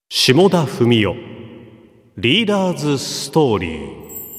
下田文雄リーダーズストーリー。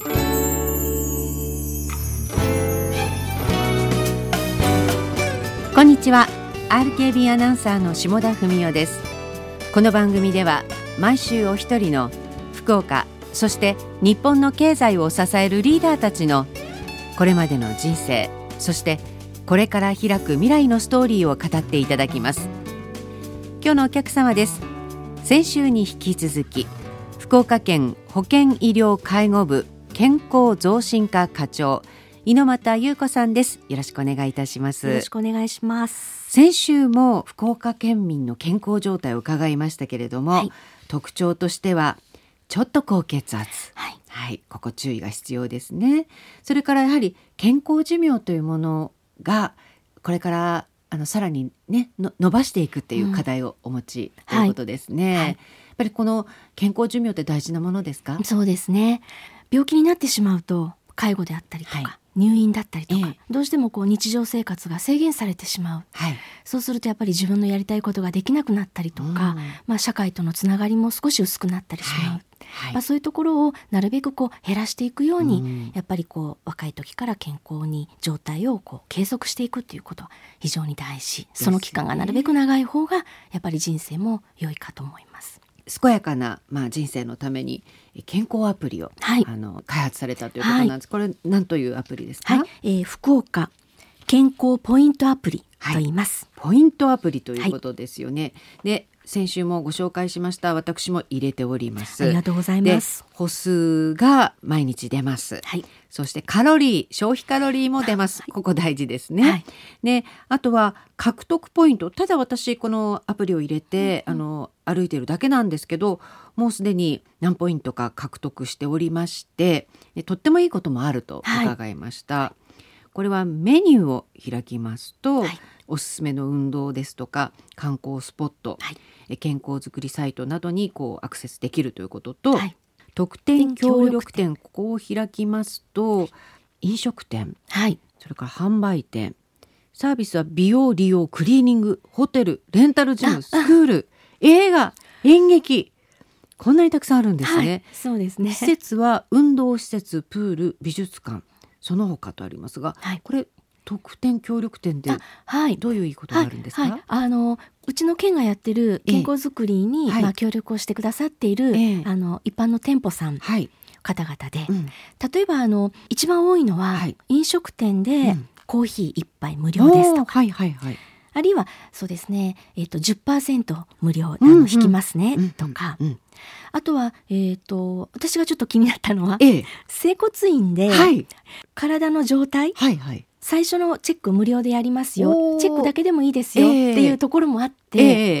こんにちは。 RKB アナウンサーの下田文雄です。この番組では毎週お一人の福岡、そして日本の経済を支えるリーダーたちのこれまでの人生、そしてこれから開く未来のストーリーを語っていただきます。今日のお客様です。先週に引き続き福岡県保健医療介護部健康増進課課長猪俣優子さんです。よろしくお願いいたします。 よろしくお願いします。 先週も福岡県民の健康状態を伺いましたけれども、特徴としてはちょっと高血圧、ここ注意が必要ですね。それからやはり健康寿命というものがこれからさらにね伸ばしていくっていう課題をお持ちということですね。やっぱりこの健康寿命って大事なものですか？ そうですね。病気になってしまうと介護であったりとか、入院だったりとか、どうしても日常生活が制限されてしまう、そうするとやっぱり自分のやりたいことができなくなったりとか、社会とのつながりも少し薄くなったりしまう、そういうところをなるべく減らしていくように、やっぱり若い時から健康に状態を継続していくっていうことは非常に大事、その期間がなるべく長い方がやっぱり人生も良いかと思います。 健やかな、人生のために健康アプリを、開発されたということなんです。これ何というアプリですか？ 福岡健康ポイントアプリと言います。 ポイントアプリということですよね。で、先週もご紹介しました。私も入れております。 ありがとうございます。 歩数が毎日出ます。そして消費カロリーも出ます。ここ大事ですね。で、あとは獲得ポイント。ただ私このアプリを入れて、歩いているだけなんですけど、もうすでに何ポイントか獲得しておりまして、とってもいいこともあると伺いました。これはメニューを開きますと、おすすめの運動ですとか観光スポット、健康づくりサイトなどにアクセスできるということと、特典協力店、ここを開きますと飲食店、それから販売店、サービスは美容、利用、クリーニング、ホテル、レンタルジム、スクール、映画、演劇、こんなにたくさんあるんですね。 そうですね。 施設は運動施設、プール、美術館、その他とありますが、これ特典協力店でどういういいことがあるんですか？ うちの県がやってる健康づくりに、協力をしてくださっている、一般の店舗さん、方々で、例えば一番多いのは、飲食店でコーヒー1杯無料ですとか、あるいはそうですね、10% 無料引きますね、とか、あとは、私がちょっと気になったのは、整骨院で、体の状態、最初のチェック無料でやりますよ、チェックだけでもいいですよ、っていうところもあって、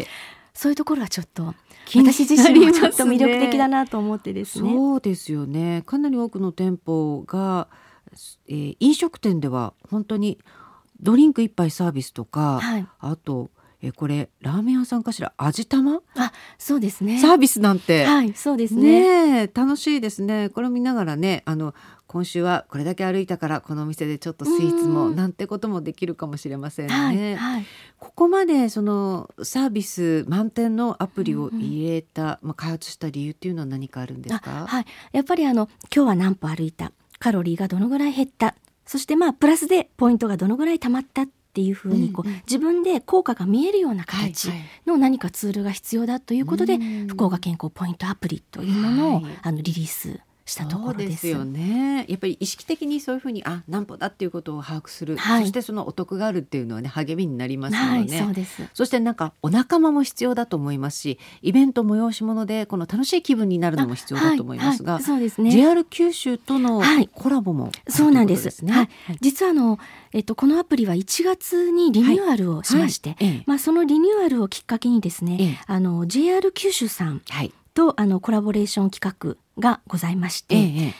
そういうところはちょっと私自身もちょっと魅力的だなと思ってですね。 そうですよね。かなり多くの店舗が、飲食店では本当にドリンク1杯サービスとか、あとこれラーメン屋さんかしら、味玉、 そうですね、 サービスなんて、 そうですね、 楽しいですね。これを見ながらね、今週はこれだけ歩いたからこのお店でちょっとスイーツもなんてこともできるかもしれませんね。ここまでそのサービス満点のアプリを入れた、開発した理由っていうのは何かあるんですか？ やっぱり今日は何歩歩いた、カロリーがどのぐらい減った、そしてプラスでポイントがどのぐらい貯まったっていうふうに自分で効果が見えるような形の何かツールが必要だということで、福岡健康ポイントアプリというものをリリースしたところです。 そうですよね。やっぱり意識的にそういうふうに何歩だっていうことを把握する、そしてそのお得があるっていうのはね、励みになりますのでね、 そうです。 そしてお仲間も必要だと思いますし、イベント催し物でこの楽しい気分になるのも必要だと思いますが、 そうですね、 JR 九州とのコラボもあるということですね。 そうなんです。実はこのアプリは1月にリニューアルをしまして、そのリニューアルをきっかけにですね、JR 九州さんとコラボレーション企画がございまして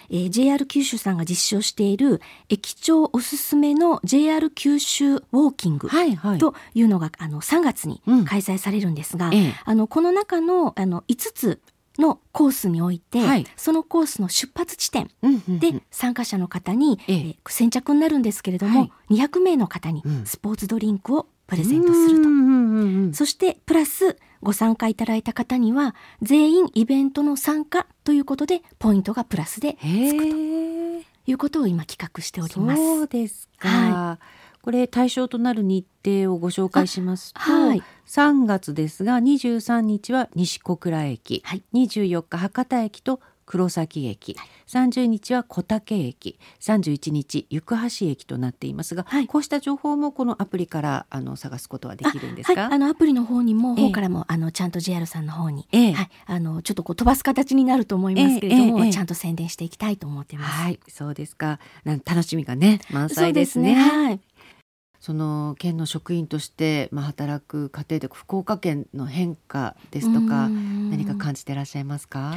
、JR 九州さんが実証している駅長おすすめの JR 九州ウォーキングというのが3月に開催されるんですが、この中の5つのコースにおいて、そのコースの出発地点で参加者の方に、先着になるんですけれども、200名の方にスポーツドリンクをプレゼントするとそしてプラスご参加いただいた方には全員イベントの参加ということでポイントがプラスでつくということを今企画しております。 そうですか、これ対象となる日程をご紹介しますと、3月ですが23日は西小倉駅、24日博多駅と黒崎駅、30日は小竹駅、31日行橋駅となっていますが、こうした情報もこのアプリから探すことはできるんですか？ アプリの方にも、方からもちゃんと JR さんの方に、ちょっと飛ばす形になると思いますけれども、ちゃんと宣伝していきたいと思っています。 そうですか。楽しみがね満載ですね。その県の職員として、働く過程で福岡県の変化ですとか何か感じていらっしゃいますか？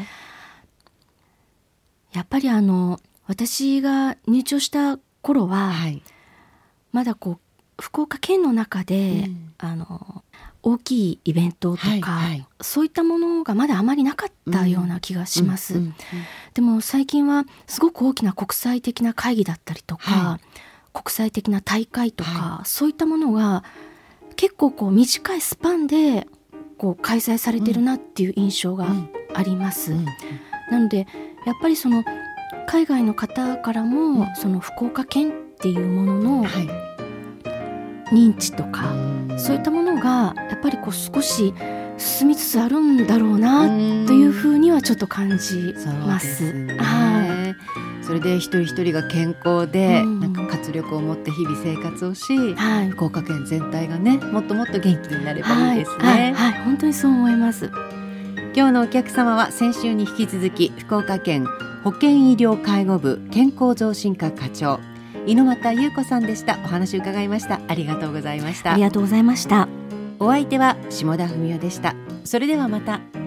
やっぱり私が入庁した頃は、まだ福岡県の中で、大きいイベントとか、そういったものがまだあまりなかったような気がします。でも最近はすごく大きな国際的な会議だったりとか、国際的な大会とか、そういったものが結構短いスパンで開催されてるなっていう印象があります。なのでやっぱり海外の方からも、福岡県っていうものの認知とか、そういったものがやっぱり少し進みつつあるんだろうなというふうにはちょっと感じます。 それで一人一人が健康で、活力を持って日々生活をし、福岡県全体がねもっともっと元気になればいいですね。 本当にそう思います。 今日のお客様は先週に引き続き福岡県保健医療介護部健康増進課課長猪俣優子さんでした。お話を伺いました。ありがとうございました。 ありがとうございました。 お相手は下田文代でした。それではまた。